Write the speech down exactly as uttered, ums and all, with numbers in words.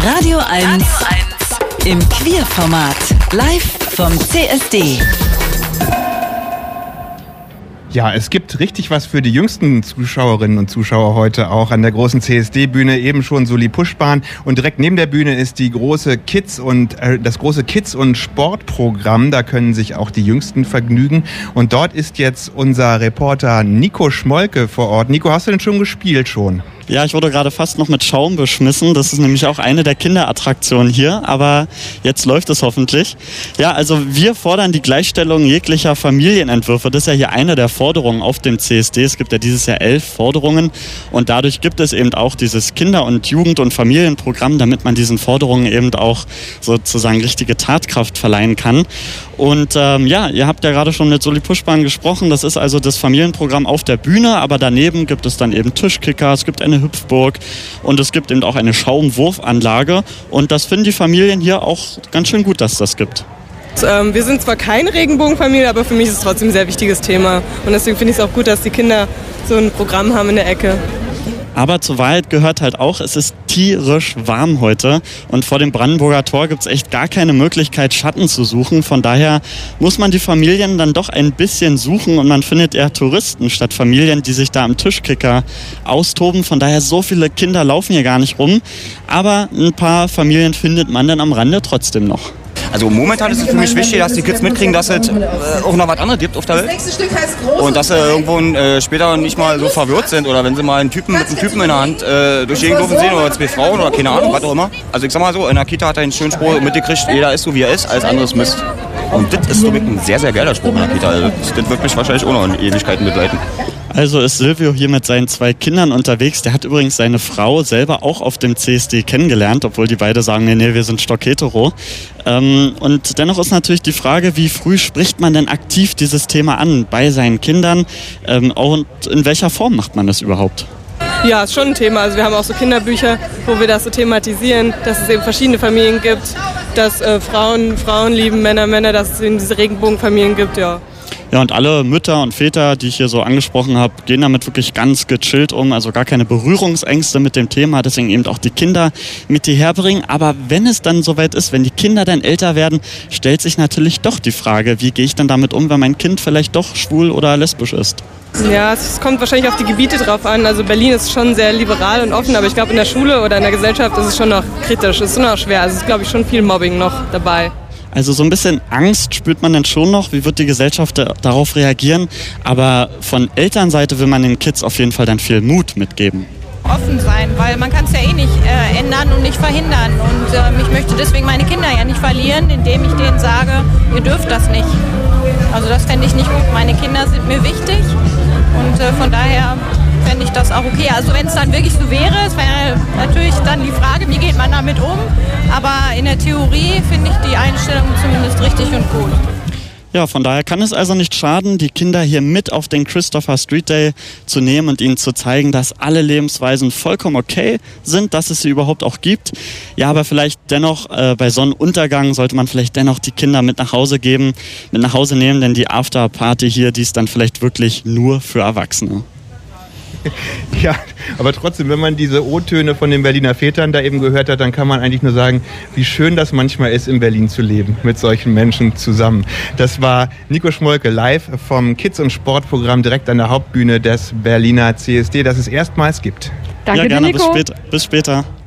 Radio eins im Queer-Format. Live vom C S D. Ja, es gibt richtig was für die jüngsten Zuschauerinnen und Zuschauer heute auch an der großen C S D-Bühne, eben schon Sully Puschbahn. Und direkt neben der Bühne ist die große Kids und äh, das große Kids- und Sportprogramm. Da können sich auch die Jüngsten vergnügen. Und dort ist jetzt unser Reporter Nico Schmolke vor Ort. Nico, hast du denn schon gespielt schon? Ja, ich wurde gerade fast noch mit Schaum beschmissen. Das ist nämlich auch eine der Kinderattraktionen hier, aber jetzt läuft es hoffentlich. Ja, also wir fordern die Gleichstellung jeglicher Familienentwürfe. Das ist ja hier eine der Forderungen auf dem C S D. Es gibt ja dieses Jahr elf Forderungen und dadurch gibt es eben auch dieses Kinder- und Jugend- und Familienprogramm, damit man diesen Forderungen eben auch sozusagen richtige Tatkraft verleihen kann. Und ähm, ja, ihr habt ja gerade schon mit Sully Puschbahn gesprochen. Das ist also das Familienprogramm auf der Bühne, aber daneben gibt es dann eben Tischkicker, es gibt eine Hüpfburg und es gibt eben auch eine Schaumwurfanlage. Und das finden die Familien hier auch ganz schön gut, dass es das gibt. Ähm, wir sind zwar keine Regenbogenfamilie, aber für mich ist es trotzdem ein sehr wichtiges Thema. Und deswegen finde ich es auch gut, dass die Kinder so ein Programm haben in der Ecke. Aber zur Wahrheit gehört halt auch, es ist tierisch warm heute und vor dem Brandenburger Tor gibt es echt gar keine Möglichkeit, Schatten zu suchen. Von daher muss man die Familien dann doch ein bisschen suchen und man findet eher Touristen statt Familien, die sich da am Tischkicker austoben. Von daher, so viele Kinder laufen hier gar nicht rum. Aber ein paar Familien findet man dann am Rande trotzdem noch. Also momentan ist es für mich wichtig, dass die Kids mitkriegen, dass es äh, auch noch was anderes gibt auf der Welt. Und dass sie irgendwo äh, später nicht mal so verwirrt sind oder wenn sie mal einen Typen mit einem Typen in der Hand äh, durch die Gegend laufen sehen oder zwei Frauen oder keine Ahnung, was auch immer. Also ich sag mal so, in der Kita hat er einen schönen Spruch mitgekriegt, jeder ist so wie er ist, alles andere ist Mist. Und das ist so ein sehr, sehr geiler Spruch in der Kita. Also das, das wird mich wahrscheinlich auch noch in Ewigkeiten begleiten. Also ist Silvio hier mit seinen zwei Kindern unterwegs. Der hat übrigens seine Frau selber auch auf dem C S D kennengelernt, obwohl die beide sagen, nee, nee, wir sind stockhetero. Ähm, und dennoch ist natürlich die Frage, wie früh spricht man denn aktiv dieses Thema an bei seinen Kindern? Ähm, und in welcher Form macht man das überhaupt? Ja, ist schon ein Thema. Also wir haben auch so Kinderbücher, wo wir das so thematisieren, dass es eben verschiedene Familien gibt, dass äh, Frauen Frauen lieben, Männer Männer, dass es eben diese Regenbogenfamilien gibt, ja. Ja, und alle Mütter und Väter, die ich hier so angesprochen habe, gehen damit wirklich ganz gechillt um. Also gar keine Berührungsängste mit dem Thema, deswegen eben auch die Kinder mit hierher bringen. Aber wenn es dann soweit ist, wenn die Kinder dann älter werden, stellt sich natürlich doch die Frage, wie gehe ich dann damit um, wenn mein Kind vielleicht doch schwul oder lesbisch ist? Ja, es kommt wahrscheinlich auf die Gebiete drauf an. Also Berlin ist schon sehr liberal und offen, aber ich glaube in der Schule oder in der Gesellschaft ist es schon noch kritisch, es ist noch schwer. Also es ist, glaube ich, schon viel Mobbing noch dabei. Also so ein bisschen Angst spürt man dann schon noch, wie wird die Gesellschaft darauf reagieren, aber von Elternseite will man den Kids auf jeden Fall dann viel Mut mitgeben. Offen sein, weil man kann es ja eh nicht äh, ändern und nicht verhindern und äh, ich möchte deswegen meine Kinder ja nicht verlieren, indem ich denen sage, ihr dürft das nicht. Also das fände ich nicht gut, meine Kinder sind mir wichtig und äh, von daher fände ich das auch okay. Also wenn es dann wirklich so wäre, es wäre natürlich dann die Frage, wie geht man damit um, aber in der Theorie finde ich die Einstellung zumindest richtig und gut. Ja, von daher kann es also nicht schaden, die Kinder hier mit auf den Christopher Street Day zu nehmen und ihnen zu zeigen, dass alle Lebensweisen vollkommen okay sind, dass es sie überhaupt auch gibt. Ja, aber vielleicht dennoch äh, bei Sonnenuntergang sollte man vielleicht dennoch die Kinder mit nach Hause geben, mit nach Hause nehmen, denn die Afterparty hier, die ist dann vielleicht wirklich nur für Erwachsene. Ja, aber trotzdem, wenn man diese O-Töne von den Berliner Vätern da eben gehört hat, dann kann man eigentlich nur sagen, wie schön das manchmal ist, in Berlin zu leben, mit solchen Menschen zusammen. Das war Nico Schmolke live vom Kids- und Sportprogramm direkt an der Hauptbühne des Berliner C S D, das es erstmals gibt. Danke, ja, gerne, dir, Nico. Bis später. Bis später.